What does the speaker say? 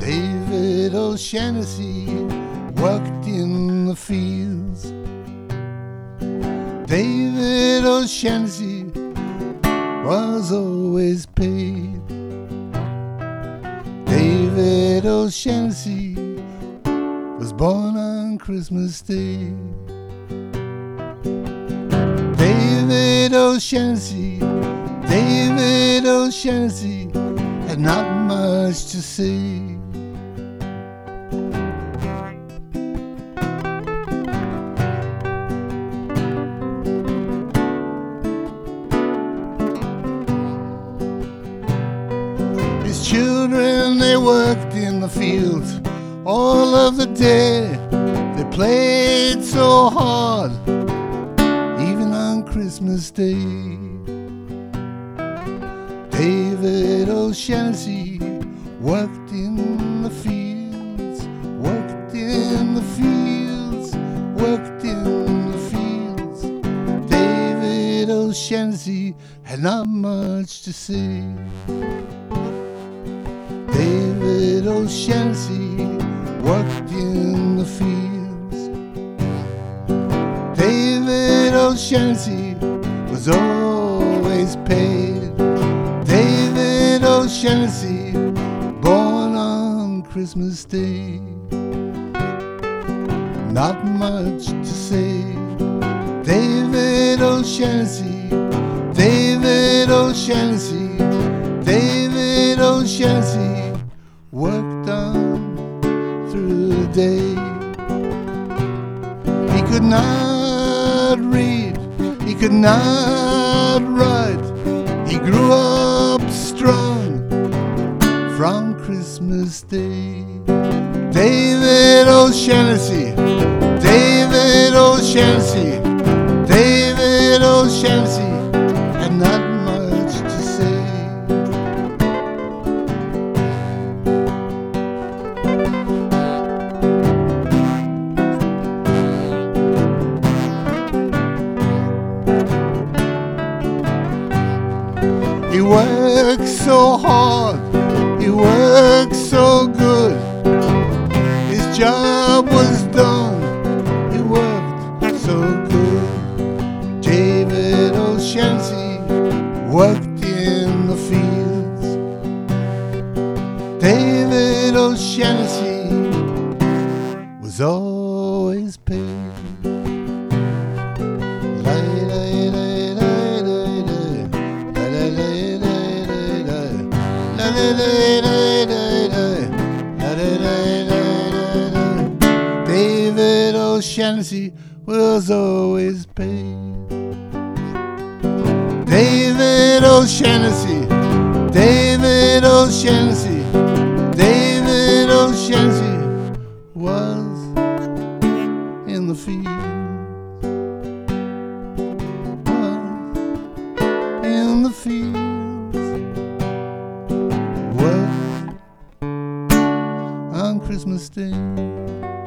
David O'Shaughnessy worked in the fields. David O'Shaughnessy was always paid. David O'Shaughnessy was born on Christmas Day. David O'Shaughnessy, David O'Shaughnessy had not much to say. His children, they worked in the fields all of the day. They played so hard, even on Christmas Day. David O'Shaughnessy worked in the fields, worked in the fields, worked in the fields. David O'Shaughnessy had not much to say. David O'Shaughnessy worked in the fields. David O'Shaughnessy was always paid. David O'Shaughnessy, born on Christmas Day. Not much to say. David O'Shaughnessy, David O'Shaughnessy, David O'Shaughnessy worked on through the day. He could not read, he could not write. He grew up strong from Christmas Day. David O'Shaughnessy, David O'Shaughnessy, David O'Shaughnessy had not much to say. He worked so hard, he worked so good. His job was done, he worked so good. David O'Shaughnessy worked in the fields. David O'Shaughnessy was always paid. David O'Shaughnessy was always paid. David O'Shaughnessy, David O'Shaughnessy, David O'Shaughnessy was in the field, was in the fields, worked on Christmas Day.